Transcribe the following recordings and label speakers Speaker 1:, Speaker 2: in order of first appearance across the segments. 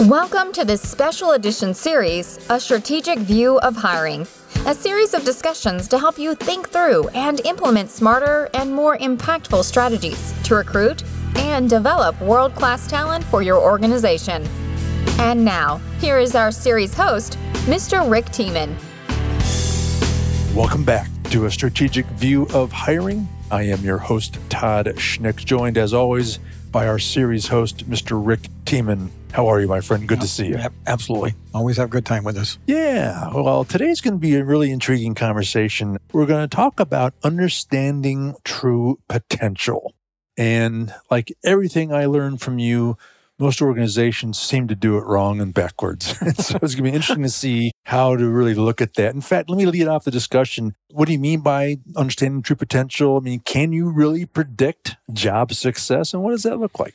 Speaker 1: Welcome to this special edition series, A Strategic View of Hiring, a series of discussions to help you think through and implement smarter and more impactful strategies to recruit and develop world-class talent for your organization. And now, here is our series host, Mr. Rick Tiemann.
Speaker 2: Welcome back to A Strategic View of Hiring. I am your host, Todd Schnick, joined as always by our series host, Mr. Rick Tiemann. How are you, my friend? Good to see you.
Speaker 3: Absolutely. Always have a good time with us.
Speaker 2: Yeah. Well, today's going to be a really intriguing conversation. We're going to talk about understanding true potential. And like everything I learned from you, most organizations seem to do it wrong and backwards. So it's going to be interesting to see how to really look at that. In fact, let me lead off the discussion. What do you mean by understanding true potential? I mean, can you really predict job success? And what does that look like?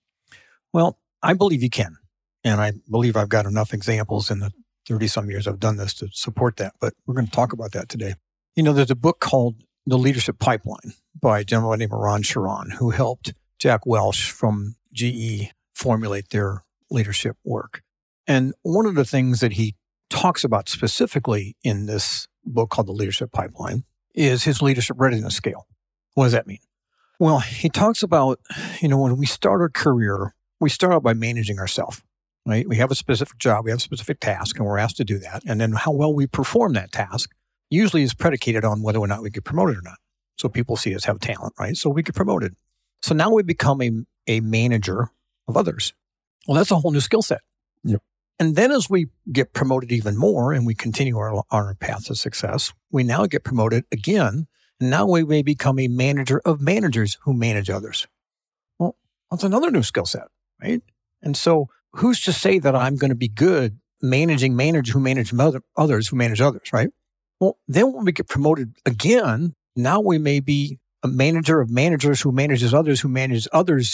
Speaker 3: Well, I believe you can. And I believe I've got enough examples in the 30-some years I've done this to support that. But we're going to talk about that today. You know, there's a book called The Leadership Pipeline by a gentleman named Ron Sharon, who helped Jack Welch from GE formulate their leadership work. And one of the things that he talks about specifically in this book called The Leadership Pipeline is his leadership readiness scale. What does that mean? Well, he talks about, when we start our career, we start out by managing ourselves, right? We have a specific job, we have a specific task, and we're asked to do that. And then how well we perform that task usually is predicated on whether or not we get promoted or not. So people see us have talent, right? So we get promoted. So now we become a manager of others. Well, that's a whole new skill set.
Speaker 2: Yep.
Speaker 3: And then as we get promoted even more and we continue on our path to success, we now get promoted again. And now we may become a manager of managers who manage others. Well, that's another new skill set, right? And so who's to say that I'm going to be good managing managers who manage others who manage others, right? Well, then when we get promoted again, now we may be a manager of managers who manages others who manages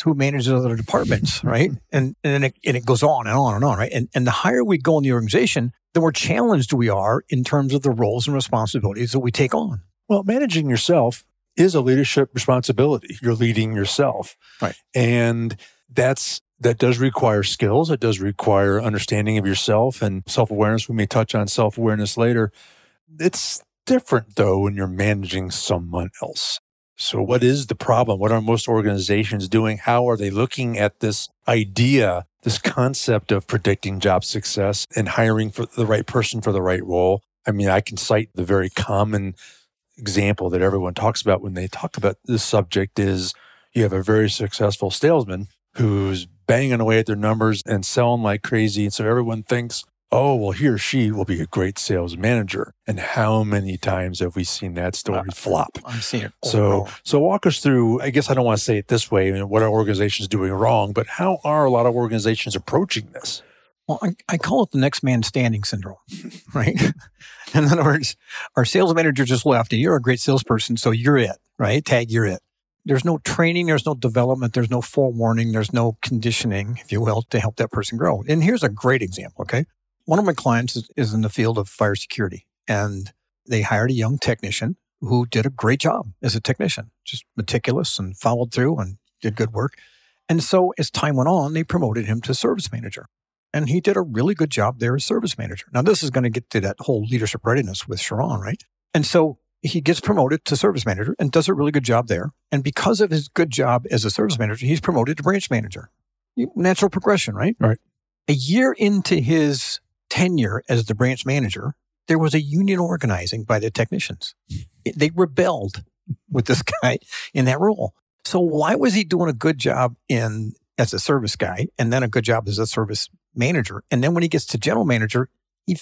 Speaker 3: other departments, right? And it goes on and on and on, right? And the higher we go in the organization, the more challenged we are in terms of the roles and responsibilities that we take on.
Speaker 2: Well, managing yourself is a leadership responsibility. You're leading yourself.
Speaker 3: Right.
Speaker 2: And that does require skills. It does require understanding of yourself and self-awareness. We may touch on self-awareness later. It's different, though, when you're managing someone else. So what is the problem? What are most organizations doing? How are they looking at this idea, this concept of predicting job success and hiring for the right person for the right role? I mean, I can cite the very common example that everyone talks about when they talk about this subject is you have a very successful salesman who's banging away at their numbers and selling like crazy. And so everyone thinks, oh, well, he or she will be a great sales manager. And how many times have we seen that story flop?
Speaker 3: I've seen it.
Speaker 2: So walk us through, I guess I don't want to say it this way, what are organizations doing wrong, but how are a lot of organizations approaching this?
Speaker 3: Well, I call it the next man standing syndrome, right? In other words, our sales manager just left and you're a great salesperson, so you're it, right? Tag, you're it. There's no training, there's no development, there's no forewarning, there's no conditioning, if you will, to help that person grow. And here's a great example, okay? One of my clients is in the field of fire security, and they hired a young technician who did a great job as a technician, just meticulous and followed through and did good work. And so as time went on, they promoted him to service manager. And he did a really good job there as service manager. Now, this is going to get to that whole leadership readiness with Sharon, right? And so he gets promoted to service manager and does a really good job there. And because of his good job as a service manager, he's promoted to branch manager. Natural progression, right?
Speaker 2: Right.
Speaker 3: A year into his tenure as the branch manager, there was a union organizing by the technicians. They rebelled with this guy in that role. So why was he doing a good job as a service guy and then a good job as a service manager? And then when he gets to general manager, he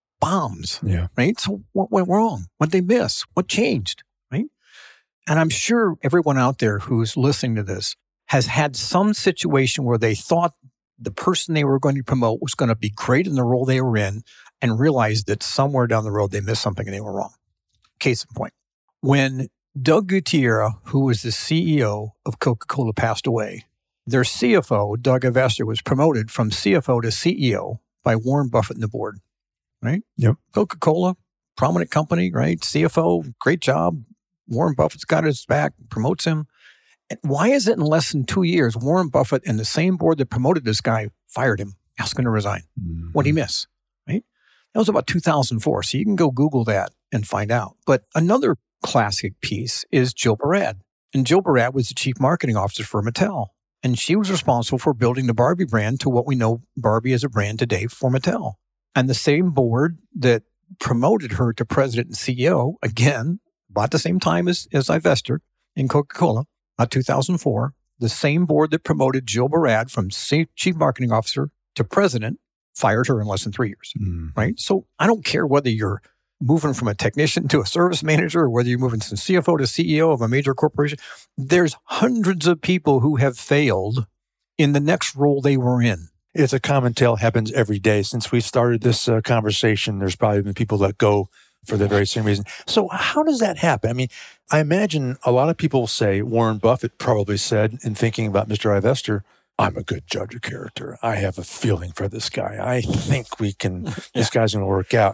Speaker 3: bombs, right? So what went wrong? What did they miss? What changed, right? And I'm sure everyone out there who's listening to this has had some situation where they thought the person they were going to promote was going to be great in the role they were in and realized that somewhere down the road they missed something and they were wrong. Case in point, when Doug Gutierrez, who was the CEO of Coca-Cola, passed away, their CFO, Doug Avester, was promoted from CFO to CEO by Warren Buffett and the board, right?
Speaker 2: Yep.
Speaker 3: Coca-Cola, prominent company, right? CFO, great job. Warren Buffett's got his back, promotes him. And why is it in less than 2 years, Warren Buffett and the same board that promoted this guy fired him ask him to resign. What'd he miss? Right? That was about 2004. So you can go Google that and find out. But another classic piece is Jill Barad. And Jill Barad was the chief marketing officer for Mattel. And she was responsible for building the Barbie brand to what we know Barbie as a brand today for Mattel. And the same board that promoted her to president and CEO, again, about the same time as Ivester in Coca-Cola, about 2004, the same board that promoted Jill Barad from chief marketing officer to president fired her in less than 3 years, right? So I don't care whether you're moving from a technician to a service manager or whether you're moving from CFO to CEO of a major corporation. There's hundreds of people who have failed in the next role they were in.
Speaker 2: It's a common tale, happens every day. Since we started this conversation, there's probably been people let go for the very same reason. So how does that happen? I mean, I imagine a lot of people say, Warren Buffett probably said in thinking about Mr. Ivester, I'm a good judge of character. I have a feeling for this guy. I think this guy's going to work out.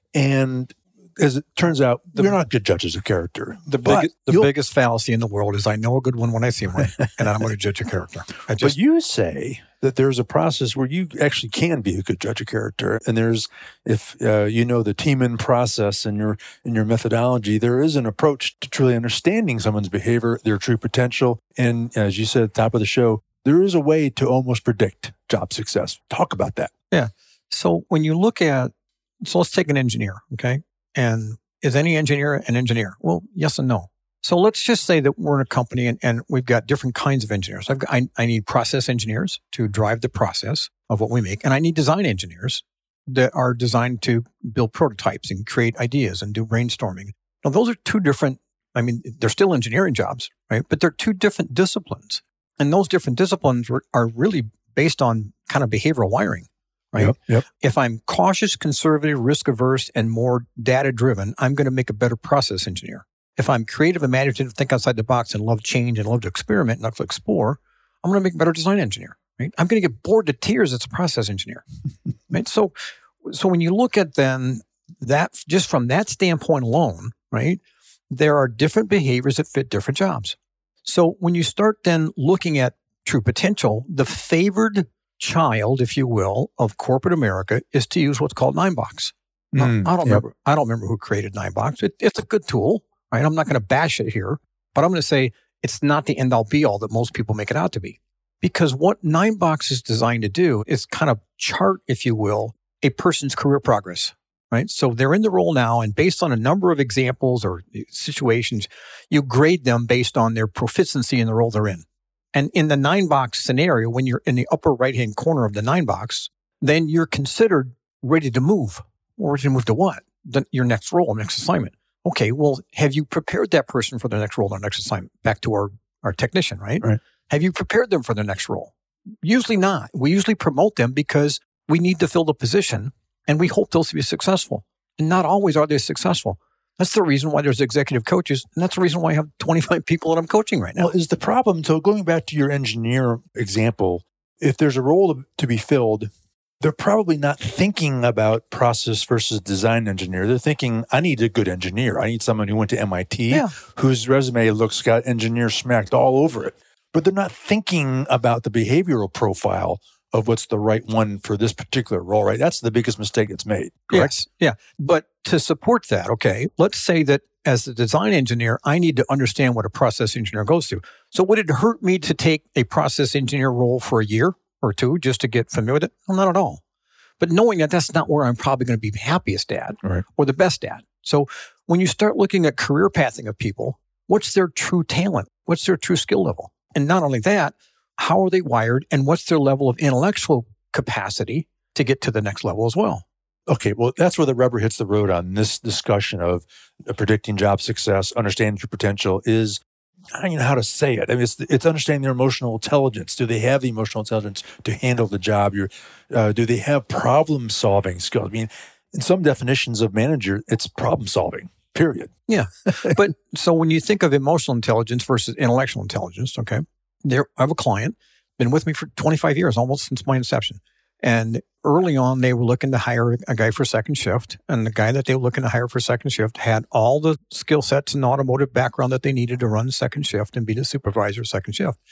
Speaker 2: And as it turns out, we're not good judges of character.
Speaker 3: The biggest fallacy in the world is I know a good one when I see one, and I'm going to judge a character.
Speaker 2: But you say that there's a process where you actually can be a good judge of character. And there's, if you know the Teeman process and your methodology, there is an approach to truly understanding someone's behavior, their true potential. And as you said at the top of the show, there is a way to almost predict job success. Talk about that.
Speaker 3: Yeah. So when you look at, so let's take an engineer, okay? And is any engineer an engineer? Well, yes and no. So let's just say that we're in a company and we've got different kinds of engineers. I need process engineers to drive the process of what we make. And I need design engineers that are designed to build prototypes and create ideas and do brainstorming. Now, those are two different, I mean, they're still engineering jobs, right? But they're two different disciplines. And those different disciplines are really based on kind of behavioral wiring. Right?
Speaker 2: Yep.
Speaker 3: If I'm cautious, conservative, risk-averse, and more data-driven, I'm going to make a better process engineer. If I'm creative, imaginative, think outside the box, and love change and love to experiment and love to explore, I'm going to make a better design engineer. Right? I'm going to get bored to tears as a process engineer. Right? So when you look at then that, just from that standpoint alone, right, there are different behaviors that fit different jobs. So when you start then looking at true potential, the favored child, if you will, of corporate America is to use what's called 9box. I don't remember who created 9box. It's a good tool, right? I'm not going to bash it here, but I'm going to say it's not the end all be all that most people make it out to be. Because what 9box is designed to do is kind of chart, if you will, a person's career progress, right? So they're in the role now, and based on a number of examples or situations, you grade them based on their proficiency in the role they're in. And in the 9box scenario, when you're in the upper right-hand corner of the 9box, then you're considered ready to move. Or ready to move to what? Your next role, next assignment. Okay, well, have you prepared that person for their next role, their next assignment? Back to our technician, right? Have you prepared them for their next role? Usually not. We usually promote them because we need to fill the position, and we hope those to be successful. And not always are they successful. That's the reason why there's executive coaches, and that's the reason why I have 25 people that I'm coaching right now.
Speaker 2: Well, is the problem, so going back to your engineer example, if there's a role to be filled, they're probably not thinking about process versus design engineer. They're thinking, I need a good engineer. I need someone who went to MIT, whose resume got engineer smacked all over it. But they're not thinking about the behavioral profile of what's the right one for this particular role, right? That's the biggest mistake that's made, correct?
Speaker 3: Yes, yeah. But to support that, okay, let's say that as a design engineer, I need to understand what a process engineer goes through. So would it hurt me to take a process engineer role for a year or two just to get familiar with it? Well, not at all. But knowing that that's not where I'm probably going to be happiest at or the best at. So when you start looking at career pathing of people, what's their true talent? What's their true skill level? And not only that, how are they wired and what's their level of intellectual capacity to get to the next level as well?
Speaker 2: Okay, well, that's where the rubber hits the road on this discussion of predicting job success, understanding your potential is, I don't know how to say it. I mean, it's understanding their emotional intelligence. Do they have the emotional intelligence to handle the job? Do they have problem-solving skills? I mean, in some definitions of manager, it's problem-solving, period.
Speaker 3: Yeah. But so when you think of emotional intelligence versus intellectual intelligence, okay, I have a client, been with me for 25 years, almost since my inception. And early on, they were looking to hire a guy for second shift. And the guy that they were looking to hire for second shift had all the skill sets and automotive background that they needed to run second shift and be the supervisor of second shift.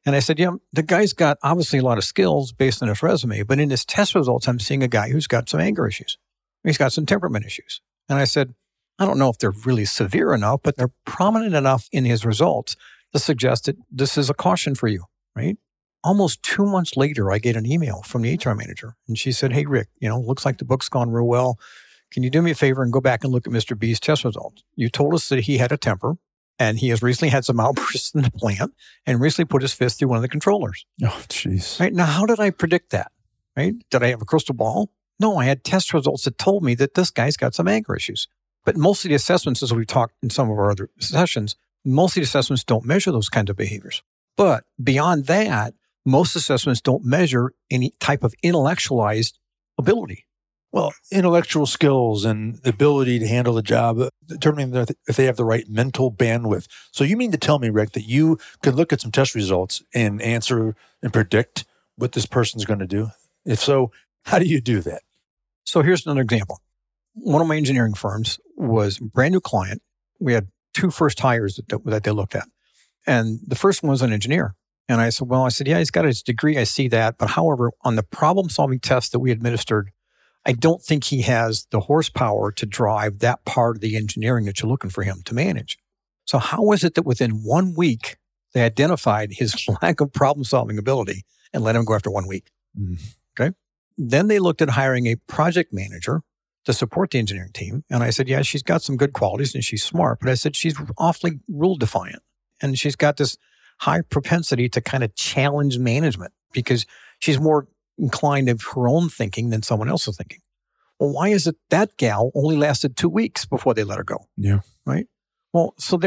Speaker 3: And I said, yeah, the guy's got obviously a lot of skills based on his resume, but in his test results, I'm seeing a guy who's got some anger issues. He's got some temperament issues. And I said, I don't know if they're really severe enough, but they're prominent enough in his results to suggest that this is a caution for you, right? Almost 2 months later, I get an email from the HR manager. And she said, hey, Rick, looks like the book's gone real well. Can you do me a favor and go back and look at Mr. B's test results? You told us that he had a temper, and he has recently had some outbursts in the plant and recently put his fist through one of the controllers.
Speaker 2: Oh, jeez.
Speaker 3: Right? Now, how did I predict that? Right? Did I have a crystal ball? No, I had test results that told me that this guy's got some anger issues. But most of the assessments, as we've talked in some of our other sessions, most of the assessments don't measure those kinds of behaviors. But beyond that, most assessments don't measure any type of intellectualized ability.
Speaker 2: Well, intellectual skills and the ability to handle the job, determining if they have the right mental bandwidth. So you mean to tell me, Rick, that you could look at some test results and answer and predict what this person's going to do? If so, how do you do that?
Speaker 3: So here's another example. One of my engineering firms was a brand new client. We had 2 first hires that they looked at. And the first one was an engineer. And I said, yeah, he's got his degree. I see that. But however, on the problem-solving test that we administered, I don't think he has the horsepower to drive that part of the engineering that you're looking for him to manage. So how is it that within 1 week, they identified his lack of problem-solving ability and let him go after 1 week? Okay. Then they looked at hiring a project manager to support the engineering team. And I said, yeah, she's got some good qualities and she's smart. But I said, she's awfully rule defiant. And she's got this high propensity to kind of challenge management because she's more inclined of her own thinking than someone else's thinking. Well, why is it that gal only lasted 2 weeks before they let her go?
Speaker 2: Yeah.
Speaker 3: Right? Well, so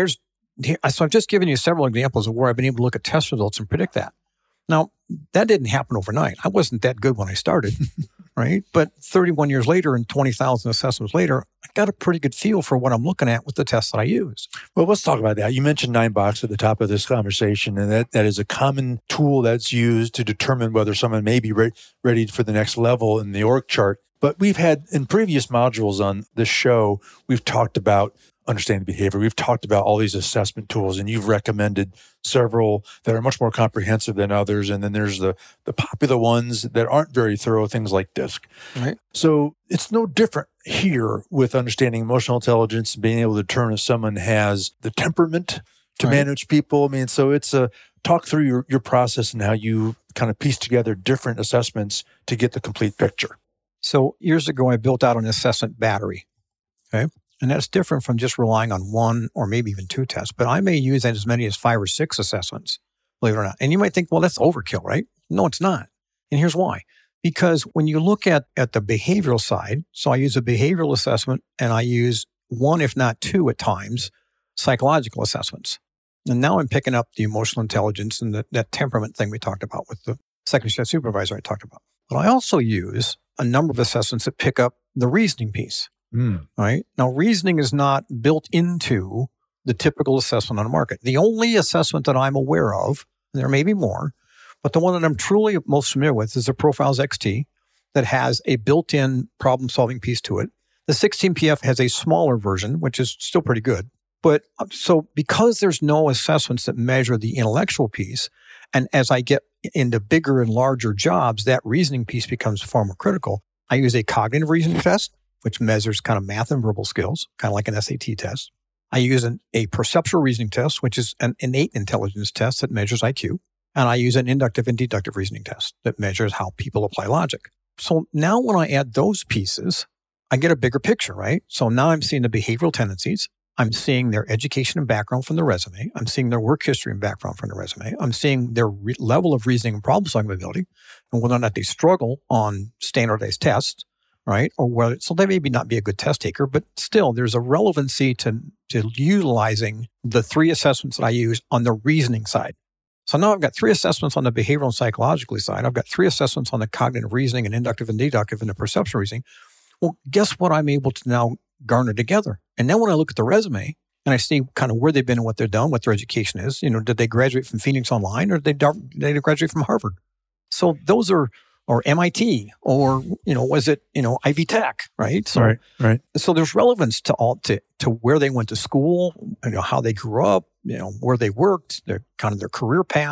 Speaker 3: I've just given you several examples of where I've been able to look at test results and predict that. Now, that didn't happen overnight. I wasn't that good when I started, right? But 31 years later and 20,000 assessments later, I got a pretty good feel for what I'm looking at with the tests that I use.
Speaker 2: Well, let's talk about that. You mentioned 9box at the top of this conversation, and that is a common tool that's used to determine whether someone may be ready for the next level in the org chart. But we've had, in previous modules on this show, we've talked about understanding behavior. We've talked about all these assessment tools, and you've recommended several that are much more comprehensive than others. And then there's the popular ones that aren't very thorough, things like DISC.
Speaker 3: Right.
Speaker 2: So it's no different here with understanding emotional intelligence, being able to determine if someone has the temperament to manage people. I mean, so it's talk through your process and how you kind of piece together different assessments to get the complete picture.
Speaker 3: So years ago, I built out an assessment battery. Okay. And that's different from just relying on 1 or maybe even 2 tests. But I may use as many as 5 or 6 assessments, believe it or not. And you might think, well, that's overkill, right? No, it's not. And here's why. Because when you look at the behavioral side, so I use a behavioral assessment and I use 1, if not 2 at times, psychological assessments. And now I'm picking up the emotional intelligence and that temperament thing we talked about with the second shift supervisor I talked about. But I also use a number of assessments that pick up the reasoning piece. Right? Now, reasoning is not built into the typical assessment on the market. The only assessment that I'm aware of, and there may be more, but the one that I'm truly most familiar with is the Profiles XT that has a built-in problem-solving piece to it. The 16PF has a smaller version, which is still pretty good. But so because there's no assessments that measure the intellectual piece, and as I get into bigger and larger jobs, that reasoning piece becomes far more critical. I use a cognitive reasoning test, which measures kind of math and verbal skills, kind of like an SAT test. I use a perceptual reasoning test, which is an innate intelligence test that measures IQ. And I use an inductive and deductive reasoning test that measures how people apply logic. So now when I add those pieces, I get a bigger picture, right? So now I'm seeing the behavioral tendencies. I'm seeing their education and background from the resume. I'm seeing their work history and background from the resume. I'm seeing their level of reasoning and problem-solving ability and whether or not they struggle on standardized tests. Right? Or whether, so they maybe not be a good test taker, but still there's a relevancy to utilizing the 3 assessments that I use on the reasoning side. So now I've got 3 assessments on the behavioral and psychological side. I've got 3 assessments on the cognitive reasoning and inductive and deductive and the perceptual reasoning. Well, guess what I'm able to now garner together? And then when I look at the resume and I see kind of where they've been and what they've done, what their education is, did they graduate from Phoenix Online or did they graduate from Harvard? So those are, or MIT, or, was it, Ivy Tech, right? So,
Speaker 2: right.
Speaker 3: So there's relevance to where they went to school, how they grew up, where they worked, their career path.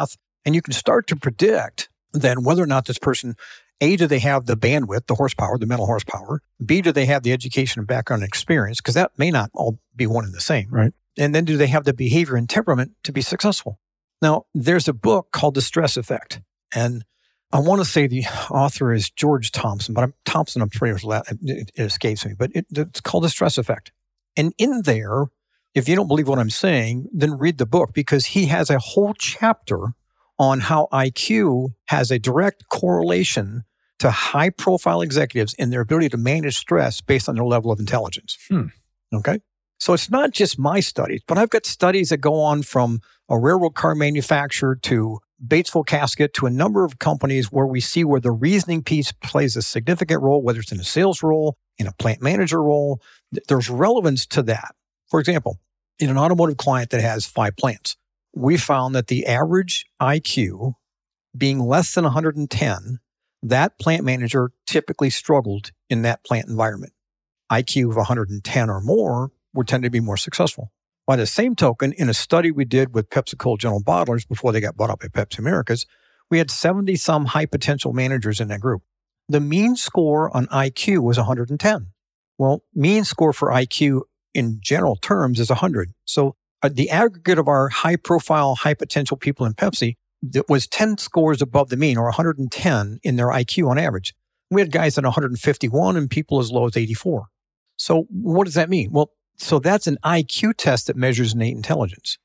Speaker 3: And you can start to predict then whether or not this person, A, do they have the bandwidth, the horsepower, the mental horsepower? B, do they have the education and background and experience? Because that may not all be one and the same.
Speaker 2: Right.
Speaker 3: And then do they have the behavior and temperament to be successful? Now, there's a book called The Stress Effect. And I want to say the author is George Thompson, but I'm pretty sure it escapes me. But it's called The Stress Effect. And in there, if you don't believe what I'm saying, then read the book, because he has a whole chapter on how IQ has a direct correlation to high-profile executives and their ability to manage stress based on their level of intelligence. Okay? So it's not just my studies, but I've got studies that go on from a railroad car manufacturer to Batesville Casket to a number of companies where we see where the reasoning piece plays a significant role, whether it's in a sales role, in a plant manager role. There's relevance to that. For example, in an automotive client that has 5 plants, we found that the average IQ being less than 110, that plant manager typically struggled in that plant environment. IQ of 110 or more would tend to be more successful. By the same token, in a study we did with PepsiCo General Bottlers before they got bought up by Pepsi Americas, we had 70-some high potential managers in that group. The mean score on IQ was 110. Well, mean score for IQ in general terms is 100. So the aggregate of our high profile, high potential people in Pepsi that was 10 scores above the mean, or 110 in their IQ on average. We had guys at 151 and people as low as 84. So what does that mean? Well, so that's an IQ test that measures innate intelligence.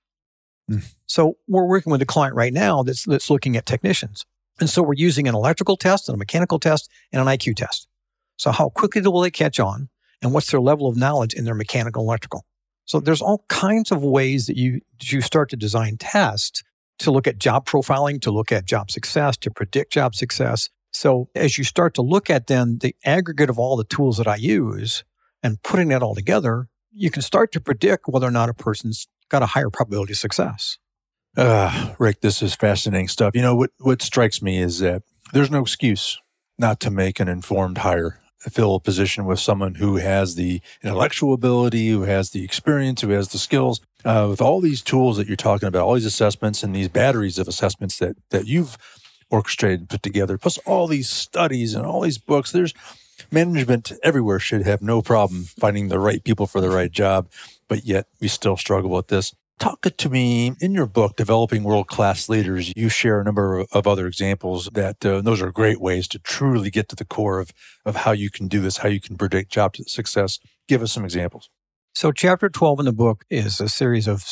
Speaker 3: So we're working with a client right now that's looking at technicians. And so we're using an electrical test and a mechanical test and an IQ test. So how quickly will they catch on, and what's their level of knowledge in their mechanical and electrical? So there's all kinds of ways that you start to design tests to look at job profiling, to look at job success, to predict job success. So as you start to look at then the aggregate of all the tools that I use and putting that all together, you can start to predict whether or not a person's got a higher probability of success.
Speaker 2: Rick, this is fascinating stuff. You know, what strikes me is that there's no excuse not to make an informed hire, fill a position with someone who has the intellectual ability, who has the experience, who has the skills. With all these tools that you're talking about, all these assessments and these batteries of assessments that you've orchestrated and put together, plus all these studies and all these books, there's management everywhere should have no problem finding the right people for the right job, but yet we still struggle with this. Talk to me, in your book, Developing World-Class Leaders, you share a number of other examples that those are great ways to truly get to the core of how you can do this, how you can predict job success. Give us some examples.
Speaker 3: So chapter 12 in the book is a series of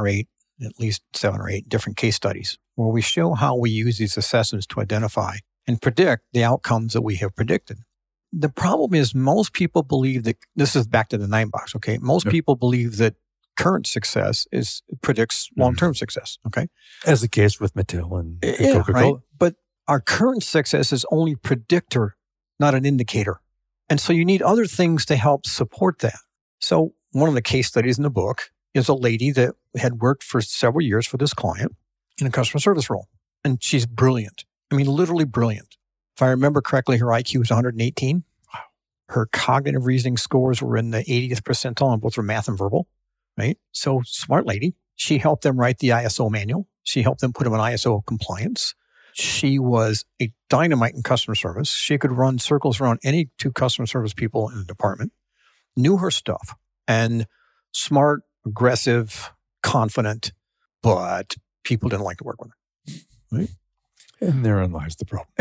Speaker 3: at least seven or eight different case studies where we show how we use these assessments to identify and predict the outcomes that we have predicted. The problem is most people believe that, this is back to the 9 box, okay? Most people believe that current success predicts long-term success, okay?
Speaker 2: As the case with Mattel and Coca-Cola.
Speaker 3: Right? But our current success is only predictor, not an indicator. And so you need other things to help support that. So one of the case studies in the book is a lady that had worked for several years for this client in a customer service role. And she's brilliant. I mean, literally brilliant. If I remember correctly, her IQ was 118. Wow. Her cognitive reasoning scores were in the 80th percentile on both her math and verbal. Right? So smart lady. She helped them write the ISO manual. She helped them put them in ISO compliance. She was a dynamite in customer service. She could run circles around any 2 customer service people in the department, knew her stuff, and smart, aggressive, confident, but people didn't like to work with her. Right?
Speaker 2: And therein lies the problem.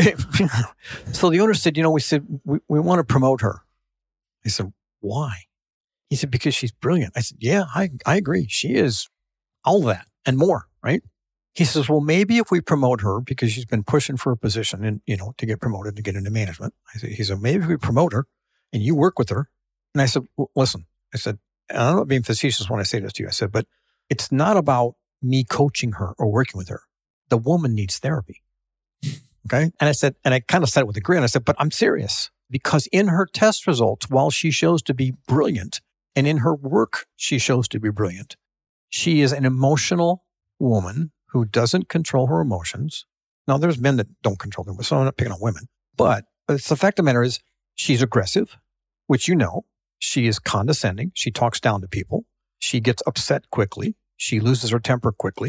Speaker 3: So the owner said, we want to promote her. I said, why? He said, because she's brilliant. I said, yeah, I agree. She is all that and more, right? He says, well, maybe if we promote her, because she's been pushing for a position and, to get promoted, to get into management. He said, maybe if we promote her and you work with her. And I said, well, listen, I said, and I'm not being facetious when I say this to you. I said, but it's not about me coaching her or working with her. The woman needs therapy. Okay. And I said, and I kind of said it with a grin. I said, but I'm serious, because in her test results, while she shows to be brilliant, and in her work, she shows to be brilliant, she is an emotional woman who doesn't control her emotions. Now, there's men that don't control them, so I'm not picking on women. But the fact of the matter is, she's aggressive, which you know. She is condescending. She talks down to people. She gets upset quickly. She loses her temper quickly.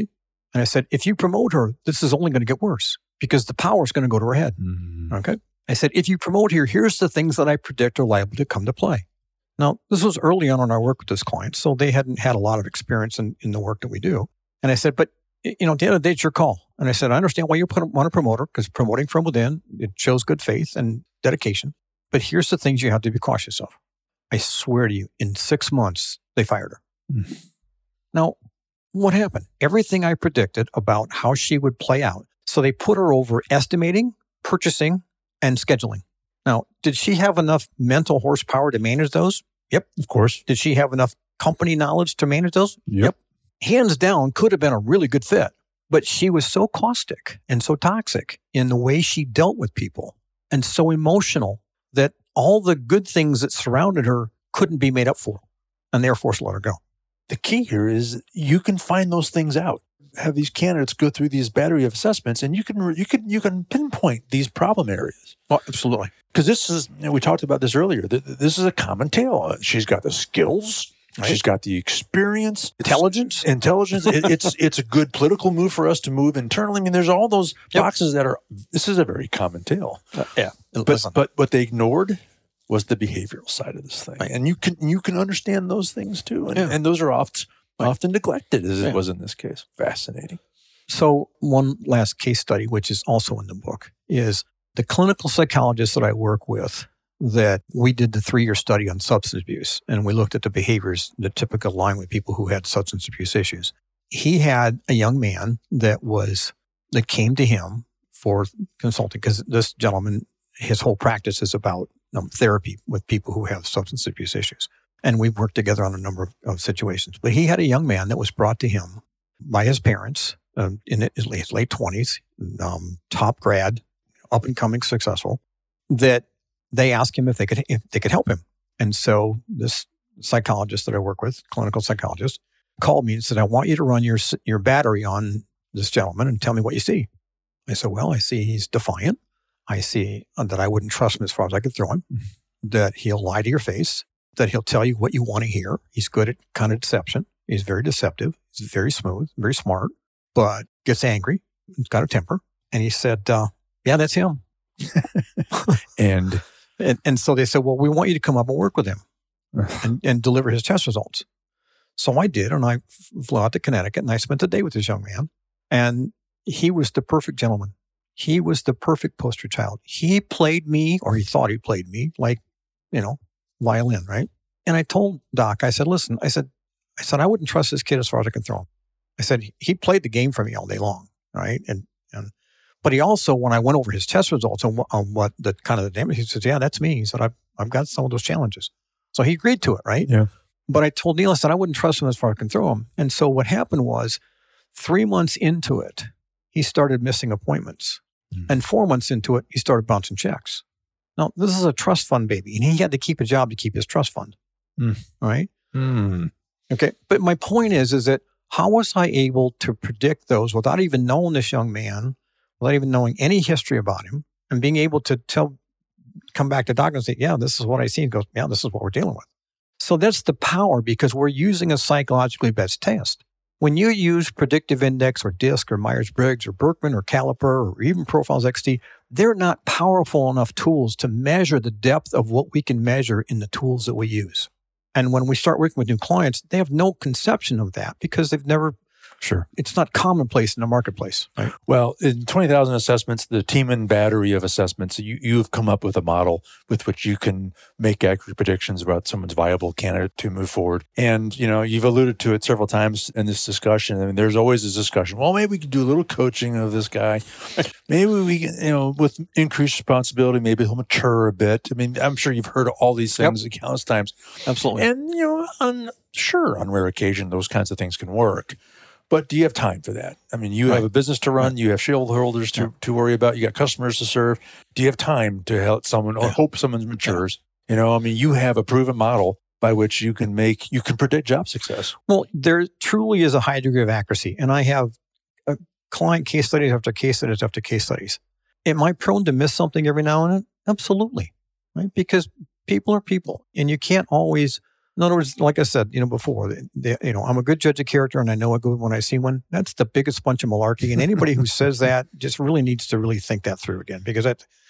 Speaker 3: And I said, if you promote her, this is only going to get worse because the power is going to go to her head.
Speaker 2: Mm-hmm.
Speaker 3: Okay. I said, if you promote her, here's the things that I predict are liable to come to play. Now, this was early on in our work with this client, so they hadn't had a lot of experience in the work that we do. And I said, but, at the end of the day, it's your call. And I said, I understand why you want to promote her, because promoting from within, it shows good faith and dedication. But here's the things you have to be cautious of. I swear to you, in 6 months, they fired her. Mm-hmm. Now, what happened? Everything I predicted about how she would play out. So they put her over estimating, purchasing, and scheduling. Now, did she have enough mental horsepower to manage those? Yep, of course. Did she have enough company knowledge to manage those? Yep. Hands down, could have been a really good fit. But she was so caustic and so toxic in the way she dealt with people and so emotional that all the good things that surrounded her couldn't be made up for. And therefore, let her go.
Speaker 2: The key here is you can find those things out. Have these candidates go through these battery of assessments, and you can pinpoint these problem areas.
Speaker 3: Oh, absolutely.
Speaker 2: Because this is, we talked about this earlier. This is a common tale. She's got the skills. Right. She's got the experience,
Speaker 3: intelligence.
Speaker 2: It's a good political move for us to move internally. I mean, there's all those boxes that are. This is a very common tale. But what they ignored was the behavioral side of this thing, right. And you can understand those things too, and those are often neglected, as it was in this case. Fascinating.
Speaker 3: So one last case study, which is also in the book, is the clinical psychologist that I work with. That we did the 3-year study on substance abuse, and we looked at the behaviors that typically align with people who had substance abuse issues. He had a young man that came to him for consulting, because this gentleman, his whole practice is about therapy with people who have substance abuse issues. And we've worked together on a number of situations. But he had a young man that was brought to him by his parents in his late 20s, top grad, up and coming, successful, that they asked him if they could help him. And so this psychologist that I work with, clinical psychologist, called me and said, I want you to run your battery on this gentleman and tell me what you see. I said, well, I see he's defiant. I see that I wouldn't trust him as far as I could throw him, that he'll lie to your face, that he'll tell you what you want to hear. He's good at kind of deception. He's very deceptive. He's very smooth, very smart, but gets angry. He's got a temper. And he said, yeah, that's him. And so they said, well, we want you to come up and work with him and deliver his test results. So I did, and I flew out to Connecticut, and I spent the day with this young man. And he was the perfect gentleman. He was the perfect poster child. He played me, or he thought he played me, like, violin, right? And I told Doc, I said, listen, I said, I wouldn't trust this kid as far as I can throw him. I said, he played the game for me all day long, right? But he also, when I went over his test results on what the kind of the damage, he said, yeah, that's me. He said, I've got some of those challenges. So he agreed to it, right?
Speaker 2: Yeah.
Speaker 3: But I told Neil, I said, I wouldn't trust him as far as I can throw him. And so what happened was 3 months into it, he started missing appointments. And 4 months into it, he started bouncing checks. Now, this is a trust fund baby, and he had to keep a job to keep his trust fund, right? Okay. But my point is that how was I able to predict those without even knowing this young man, without even knowing any history about him, and being able to come back to Doc and say, yeah, this is what I see. He goes, yeah, this is what we're dealing with. So that's the power, because we're using a psychologically based test. When you use Predictive Index or DISC or Myers-Briggs or Berkman or Caliper or even Profiles XT, they're not powerful enough tools to measure the depth of what we can measure in the tools that we use. And when we start working with new clients, they have no conception of that because they've never...
Speaker 2: Sure.
Speaker 3: It's not commonplace in the marketplace. Right?
Speaker 2: Well, in 20,000 assessments, the Tiemann battery of assessments, you've come up with a model with which you can make accurate predictions about someone's viable candidate to move forward. And, you've alluded to it several times in this discussion. I mean, there's always this discussion, well, maybe we could do a little coaching of this guy. Maybe we can, with increased responsibility, maybe he'll mature a bit. I mean, I'm sure you've heard all these things countless times.
Speaker 3: Absolutely.
Speaker 2: And, on rare occasion, those kinds of things can work. But do you have time for that? I mean, you have a business to run. You have shareholders to worry about. You got customers to serve. Do you have time to help someone or hope someone matures? You have a proven model by which you can predict job success.
Speaker 3: Well, there truly is a high degree of accuracy. And I have client case studies after case studies after case studies. Am I prone to miss something every now and then? Absolutely. Right? Because people are people. And you can't always In other words, like I said, before, I'm a good judge of character and I know a good when I see one. That's the biggest bunch of malarkey. And anybody who says that just really needs to really think that through again, because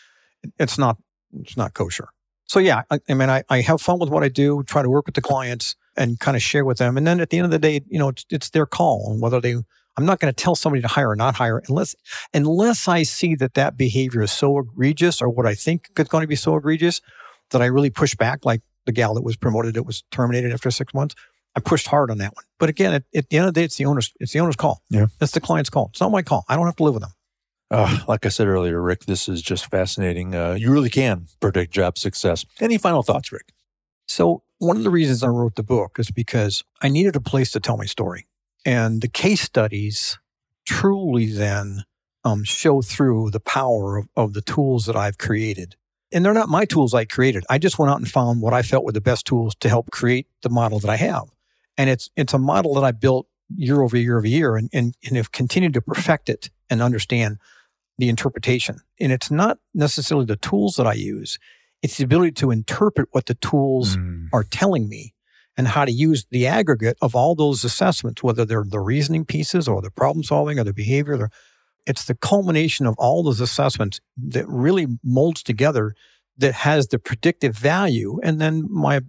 Speaker 3: it's not kosher. So yeah, I have fun with what I do, try to work with the clients and kind of share with them. And then at the end of the day, it's their call on whether I'm not going to tell somebody to hire or not hire unless I see that behavior is so egregious, or what I think is going to be so egregious that I really push back, like the gal that was promoted, that was terminated after 6 months. I pushed hard on that one. But again, at the end of the day, it's the owner's call.
Speaker 2: Yeah.
Speaker 3: It's the client's call. It's not my call. I don't have to live with them.
Speaker 2: Like I said earlier, Rick, this is just fascinating. You really can predict job success. Any final thoughts, Rick?
Speaker 3: So one of the reasons I wrote the book is because I needed a place to tell my story. And the case studies truly then show through the power of the tools that I've created. And they're not my tools I created. I just went out and found what I felt were the best tools to help create the model that I have. And it's a model that I built year over year over year and have continued to perfect it and understand the interpretation. And it's not necessarily the tools that I use. It's the ability to interpret what the tools are telling me and how to use the aggregate of all those assessments, whether they're the reasoning pieces or the problem solving or the behavior. It's the culmination of all those assessments that really molds together, that has the predictive value. And then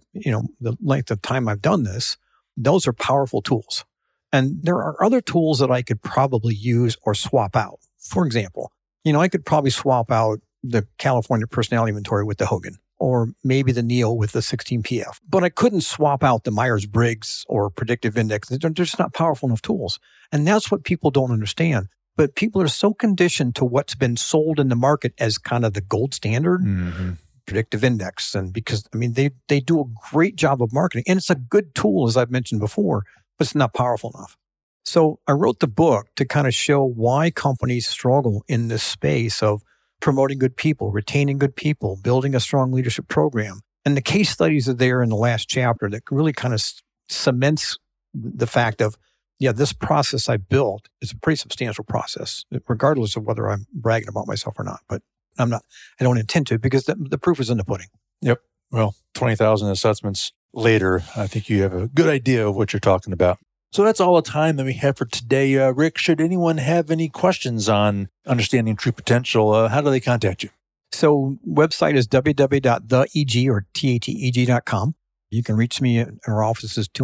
Speaker 3: the length of time I've done this, those are powerful tools. And there are other tools that I could probably use or swap out. For example, I could probably swap out the California Personality Inventory with the Hogan, or maybe the NEO with the 16PF. But I couldn't swap out the Myers-Briggs or Predictive Index. They're just not powerful enough tools. And that's what people don't understand. But people are so conditioned to what's been sold in the market as kind of the gold standard, Predictive Index. And because, they do a great job of marketing. And it's a good tool, as I've mentioned before, but it's not powerful enough. So I wrote the book to kind of show why companies struggle in this space of promoting good people, retaining good people, building a strong leadership program. And the case studies are there in the last chapter that really kind of cements the fact of, this process I built is a pretty substantial process, regardless of whether I'm bragging about myself or not. But I don't intend to, because the proof is in the pudding.
Speaker 2: Yep. Well, 20,000 assessments later, I think you have a good idea of what you're talking about. So that's all the time that we have for today. Rick, should anyone have any questions on understanding true potential, how do they contact you?
Speaker 3: So website is www.theeg or TATEG.com. You can reach me at our office is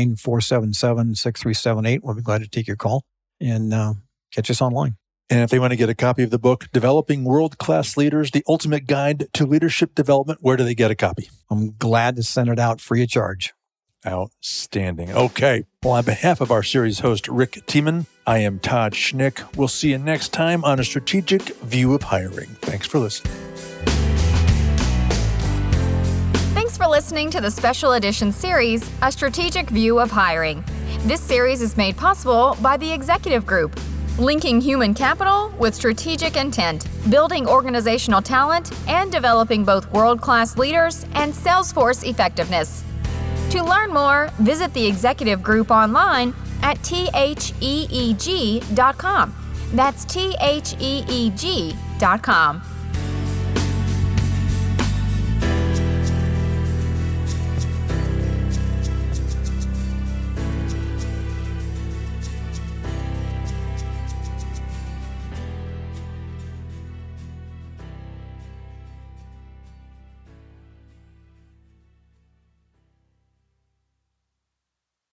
Speaker 3: 219-477-6378. We'll be glad to take your call and catch us online.
Speaker 2: And if they want to get a copy of the book, Developing World-Class Leaders, The Ultimate Guide to Leadership Development, where do they get a copy?
Speaker 3: I'm glad to send it out free of charge.
Speaker 2: Outstanding. Okay. Well, on behalf of our series host, Rick Tiemann, I am Todd Schnick. We'll see you next time on A Strategic View of Hiring. Thanks for listening.
Speaker 1: Thanks for listening to the special edition series, A Strategic View of Hiring. This series is made possible by the Executive Group, linking human capital with strategic intent, building organizational talent, and developing both world-class leaders and Salesforce effectiveness. To learn more, visit the Executive Group online at THEEG.com. That's THEEG.com.